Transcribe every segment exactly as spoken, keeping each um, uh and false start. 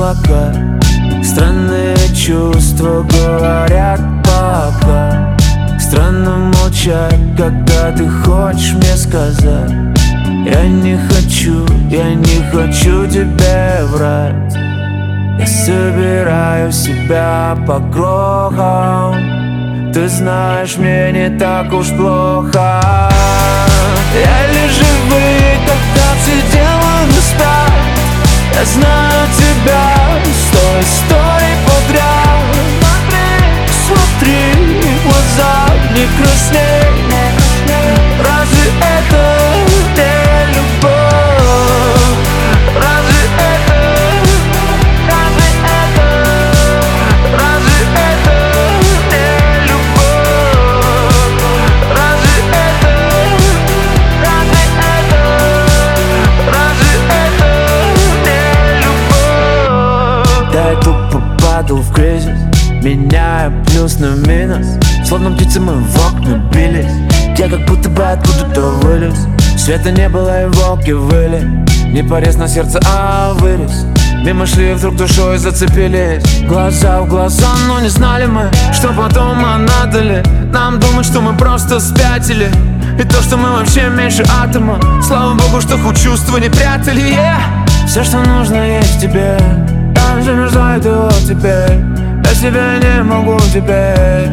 пока. Странные чувства говорят пока. Странно молчать, когда ты хочешь мне сказать. Я не хочу, я не хочу тебе врать. Я собираю себя по крохам. Ты знаешь, мне не так уж плохо. Я лишь живые, когда все делают спят. Я знаю тебя сто историй подряд. Смотри, в глаза не красней. Разве это не любовь? Разве это, разве это, разве это не любовь? Разве это, разве это, разве это не любовь? Да, я тупо падал в кризис, меняя плюс на минус. Словно птицы мы в окна бились. Я как будто бы откуда-то вылез. Света не было и волки выли. Не порез на сердце, а вырез. Мимо шли, вдруг душой зацепились. Глаза в глаза, но не знали мы, что потом, а надо ли нам думать, что мы просто спятили. И то, что мы вообще меньше атома. Слава богу, что хоть чувства не прятали, yeah. Все, что нужно, есть в тебе. Я замерзаю, ты вот теперь. Я себя не могу теперь.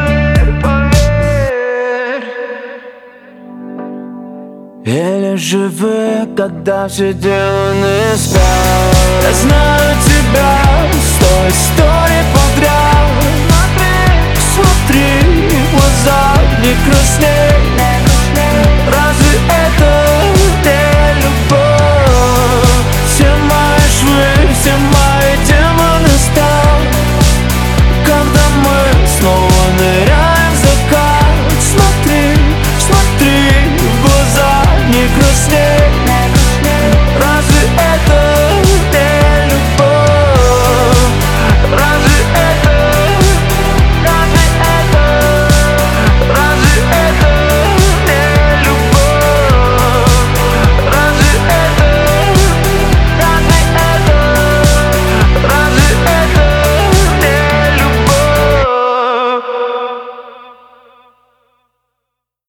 Еле живы, когда все демоны спят. Я знаю тебя